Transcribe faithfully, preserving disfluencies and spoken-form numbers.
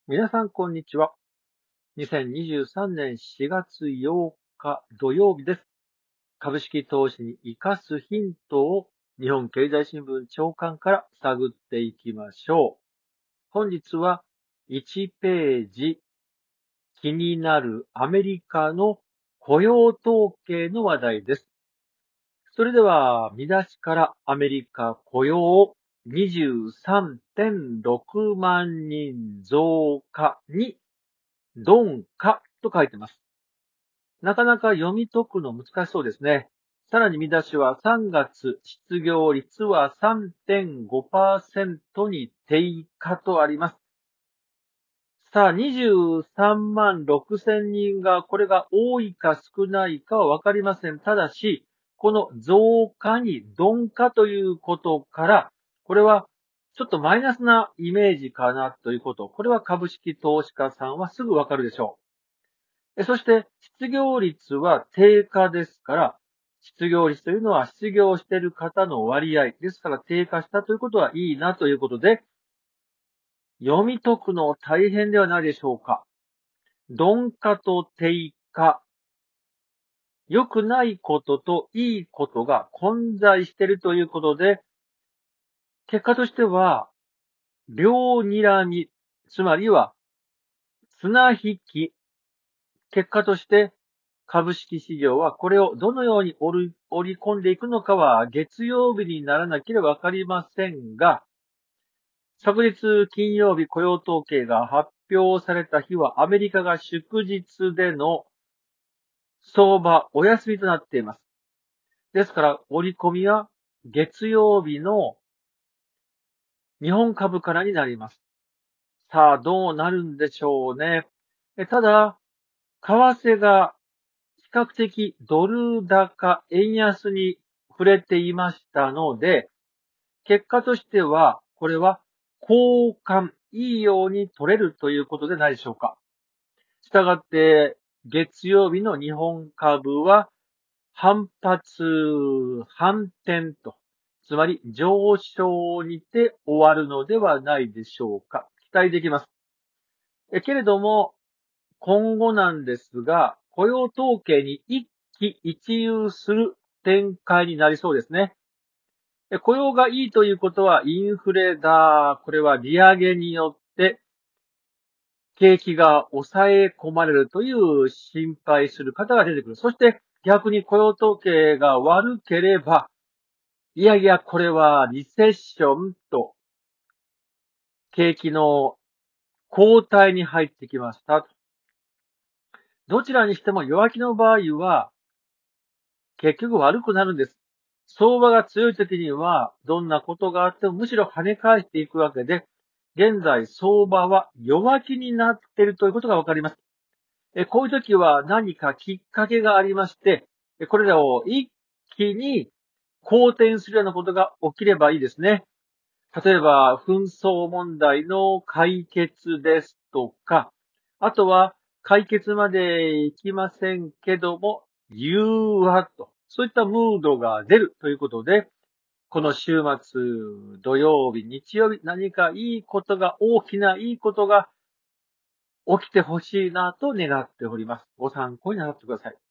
皆さん、こんにちは。にせんにじゅうさんねんしがつようか土曜日です。株式投資に生かすヒントを日本経済新聞長官から探っていきましょう。本日はいちページ、気になるアメリカの雇用統計の話題です。それでは、見出しからアメリカ雇用 にじゅうさんてんろくまんにん増加に鈍化と書いてます。なかなか読み解くの難しそうですね。さらに見出しはさんがつ失業率は さんてんごパーセント に低下とあります。さあ、にじゅうさんまんろくせんにんが、これが多いか少ないかはわかりません。ただし、この増加に鈍化ということから、これはちょっとマイナスなイメージかなということ。これは株式投資家さんはすぐわかるでしょう。そして、失業率は低下ですから、失業率というのは失業している方の割合ですから低下したということはいいなということで、読み解くの大変ではないでしょうか。鈍化と低下。良くないことといいことが混在しているということで、結果としては、両睨み、つまりは、綱引き、結果として株式市場はこれをどのように織り織り込んでいくのかは月曜日にならなければわかりませんが、昨日金曜日雇用統計が発表された日はアメリカが祝日での相場お休みとなっています。ですから織り込みは月曜日の日本株からになります。さあどうなるんでしょうね。ただ、為替が比較的ドル高、円安に触れていましたので、結果としては、これは交換、いいように取れるということでないでしょうか。したがって、月曜日の日本株は反発、反転と、つまり上昇にて終わるのではないでしょうか。期待できます。えけれども、今後なんですが、雇用統計に一喜一憂する展開になりそうですね。雇用がいいということはインフレだ。これは利上げによって景気が抑え込まれるという心配する方が出てくる。そして逆に雇用統計が悪ければ、いやいや、これはリセッションと景気の後退に入ってきました。どちらにしても弱気の場合は結局悪くなるんです。相場が強い時にはどんなことがあってもむしろ跳ね返していくわけで、現在相場は弱気になっているということがわかります。こういう時は何かきっかけがありまして、これらを一気に好転するようなことが起きればいいですね。例えば、紛争問題の解決ですとか、あとは解決までいきませんけども、融和と、そういったムードが出るということで、この週末、土曜日、日曜日、何かいいことが、大きないいことが起きてほしいなと願っております。ご参考になさってください。